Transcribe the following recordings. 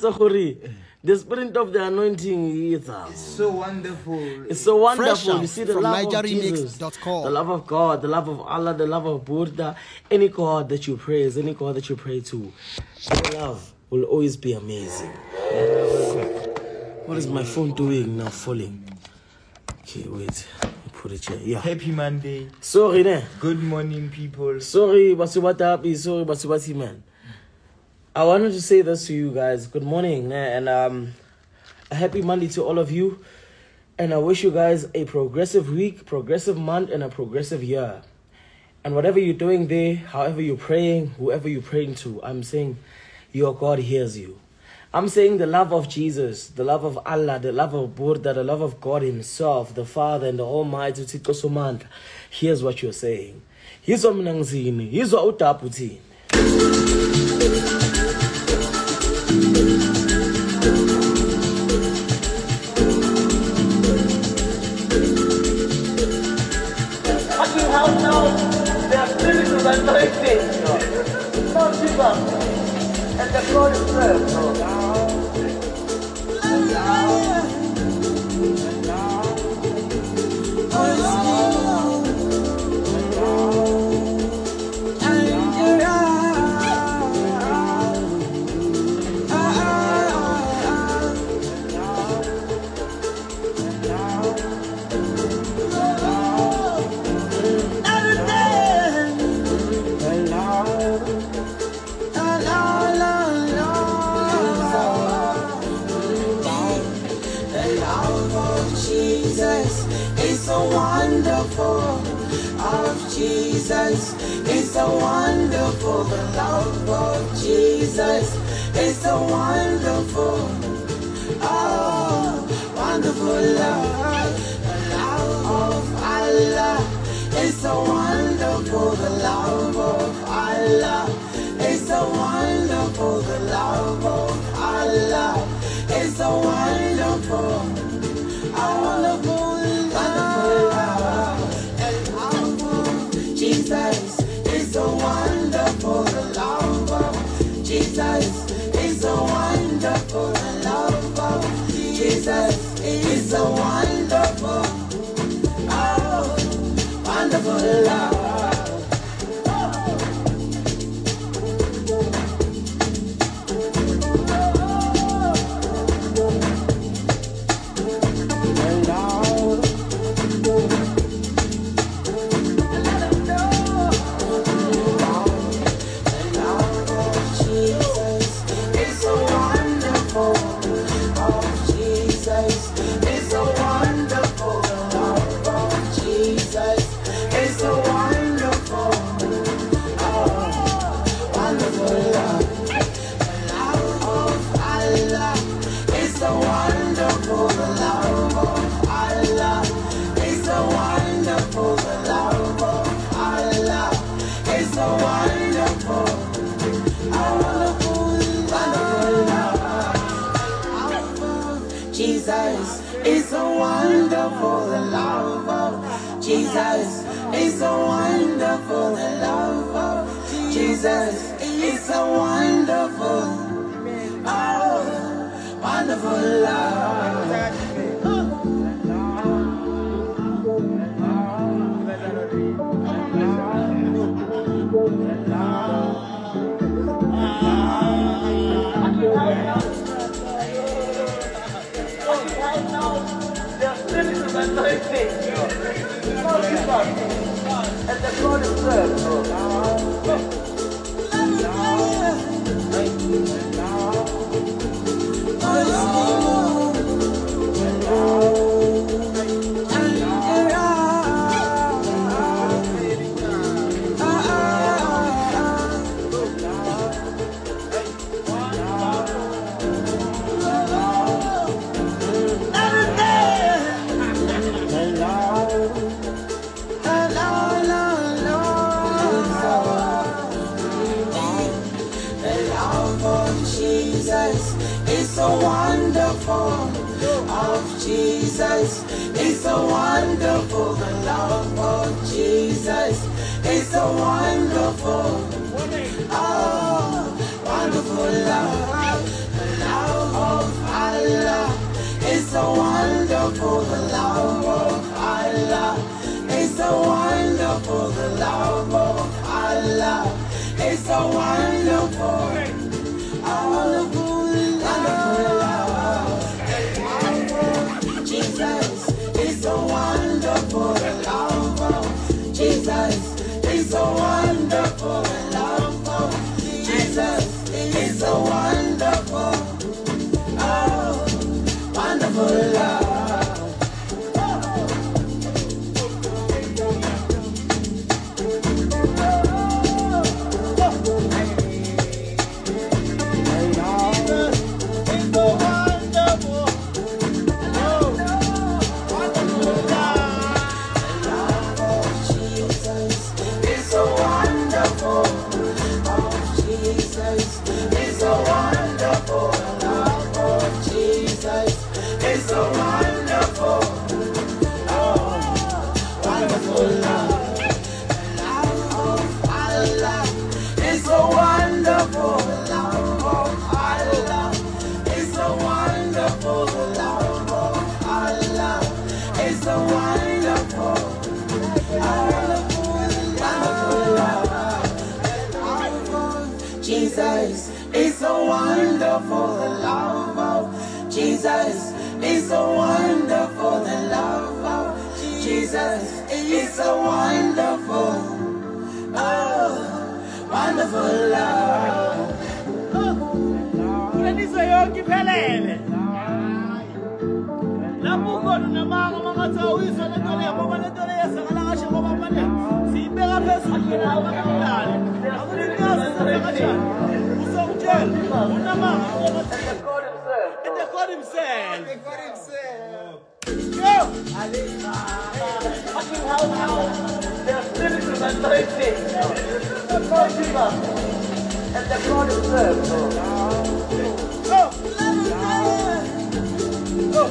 The spirit of the anointing is so wonderful. It's so wonderful. You see the love of Jesus, the love of God, the love of Allah, the love of Buddha, any God that you praise, any God that you pray to, your love will always be amazing. What is my phone doing now? Falling. Okay, wait. Put it here. Yeah. Happy Monday. Sorry, ne? Good morning, people. Sorry, Basubata. Sorry, Basubati, man. I wanted to say this to you guys. Good morning, and a happy Monday to all of you. And I wish you guys a progressive week, progressive month, and a progressive year. And whatever you're doing there, however you're praying, whoever you're praying to, I'm saying your God hears you. I'm saying the love of Jesus, the love of Allah, the love of Buddha, the love of God Himself, the Father and the Almighty, Thixo Somandla. Here's what you're saying. Here's what Mnangzini. Here's what Utaputi. And the Lord is served. Jesus is so wonderful. The love of Jesus is so wonderful. Oh, wonderful love. The love of Allah is so wonderful. The love of Allah is so wonderful. The love of Allah is so wonderful. Oh, wonderful love. Jesus is so wonderful, the love of Jesus is so wonderful, the love of Jesus is so wonderful, oh, wonderful love. Jesus is so wonderful, the love of Jesus is so wonderful, oh, wonderful love. And the Lord is served. So wonderful of Jesus is so wonderful. The love of Jesus is so wonderful. Oh, wonderful love. The love so wonderful, the love of Allah. It's so wonderful, the love of Allah. It's so wonderful, wonderful, wonderful love. Jesus is so wonderful, the love of Jesus is so wonderful, the love of Jesus is so wonderful, oh, wonderful love. It's so wonderful, oh, wonderful love. The love of Allah is so wonderful, the love of Allah is so wonderful, the love of Allah is so wonderful, wonderful, wonderful love. The love of Jesus is so wonderful, the love of Jesus is so wonderful, the love of Jesus is so wonderful, oh, wonderful love. Kulendisa yonke iphelele. Lapho ukhona namanga mangathawisa lento le ngoba lento le yesakala kashe ngoba manje siyibeka phezulu lapha kanjani. Akulingazi kanjani. Usongitshela unamanga ngoba the God himself. The God himself. Go! Fucking hell now. The spirit is anointing. The God himself. And the God himself. Go! Go!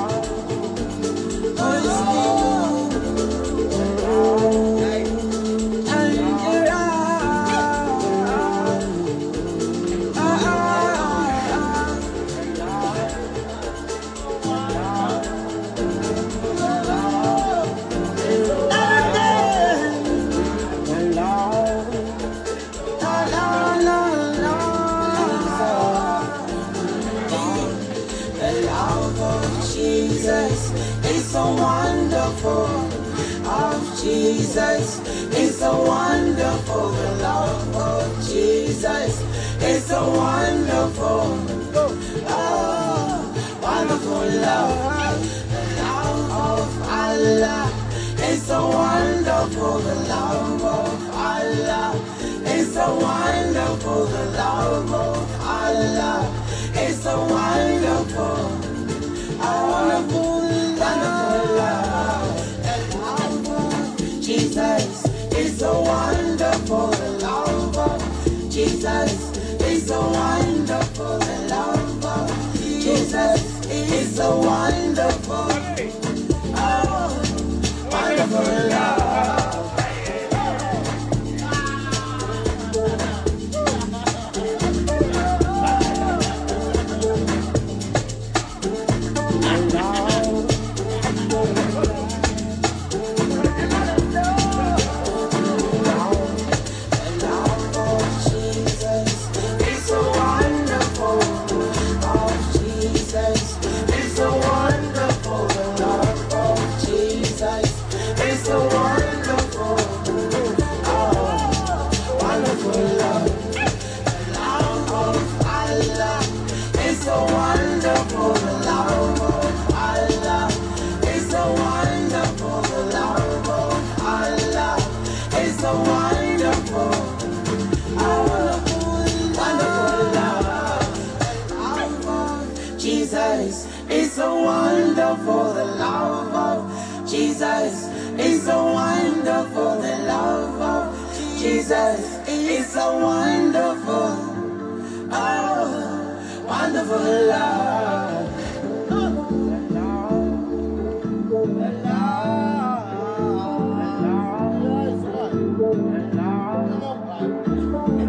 So wonderful of Jesus is so wonderful, the love of Jesus is so wonderful, oh, wonderful love. The love of Allah is so wonderful, the love of Allah is so wonderful, the love of Allah is so wonderful, wonderful, wonderful love. The love of Jesus is so wonderful, the love of Jesus is so wonderful, the love of Jesus is so wonderful, oh, wonderful love. It's so wonderful, the love of Jesus is so wonderful, the love of Jesus is so wonderful, oh, wonderful love.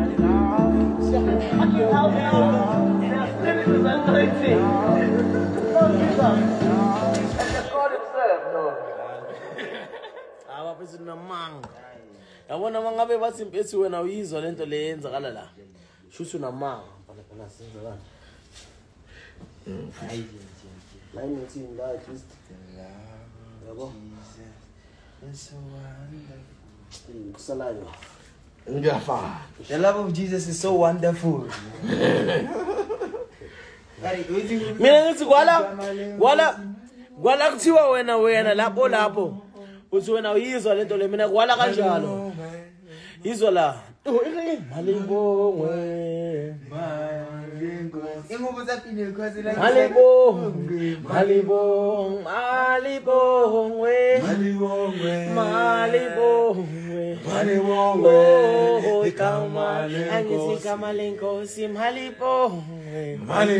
The spirit is anointing. Lord Jesus. And the God himself, Lord. Abaphethu namanga. Yabona mangabe bathi mpethu wena uyizwa lento le yenzakala la. Shuthu namanga. Phela senzakala. Hayi nje. Line uthini la at least. Yabo. It's so wonderful. Kusalayo. Ngiyafana. The love of Jesus is so wonderful. Mina ngithi kwala kuthiwa wena lapho uthi wena uyizwa lento le mina kwala kanjalo izwa la malibongwe Ingoba zaphinde because like malibongwe kamale angithi kamale nkosi malibongwe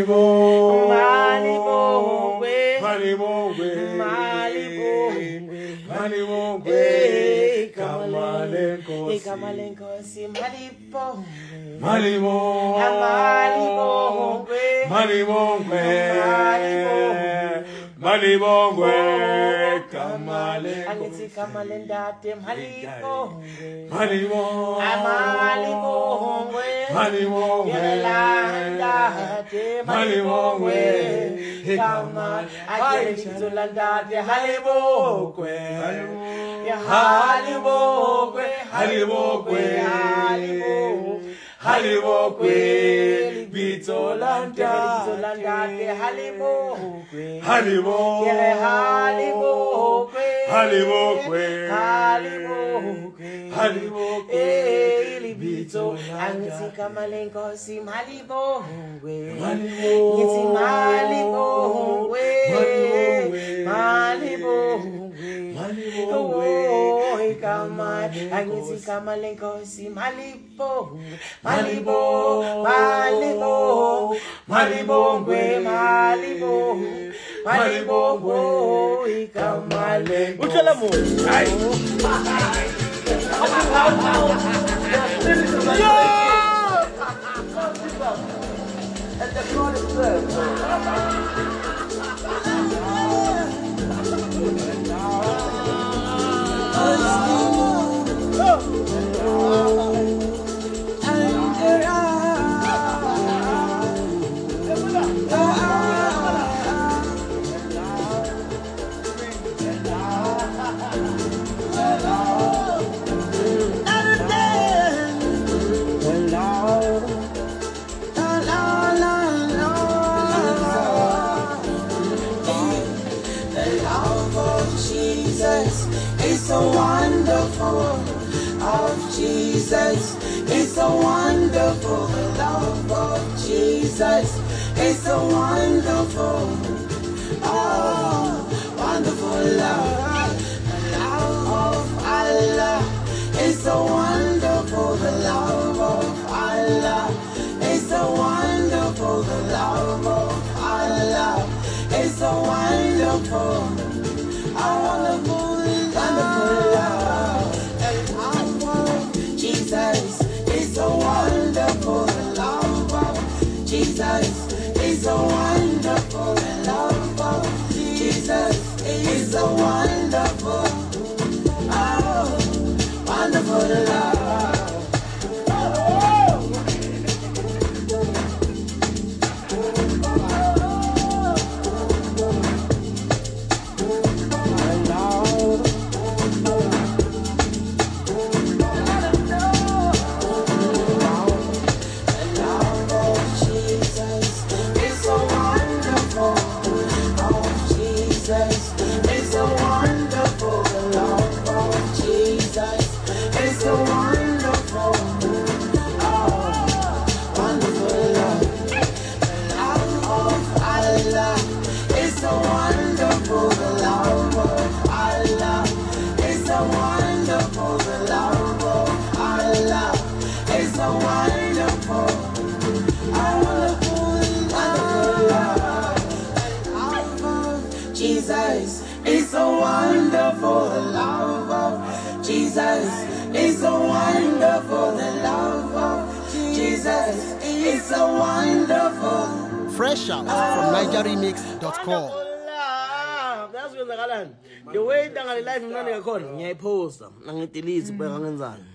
kamale nkosi Malibongwe kamale angithi kamale ndate malibongwe kamale akela ndate halibokwe bitolanda libito angithi kamale nkosi malibongwe ngithi malibongwe kamale angithi kamale nkosi malibongwe kamale uhlala muhle hayi And the God himself, it's so wonderful of Jesus. It's so wonderful, the love of Jesus. It's so wonderful, oh, wonderful love, the love of Allah. It's so wonderful, the love of Allah. It's so wonderful, the love of Allah. It's so wonderful, wonderful. Jesus is so wonderful, the love of Jesus is so wonderful, the love of Jesus is so wonderful, oh, wonderful love. Jesus is so wonderful, the love of Jesus is so wonderful, the love of Jesus is so wonderful. Fresh out from NigerRemix.com. That's when the way down the life, I'm not going to call it. I'm going to post them. I'm going to delete it.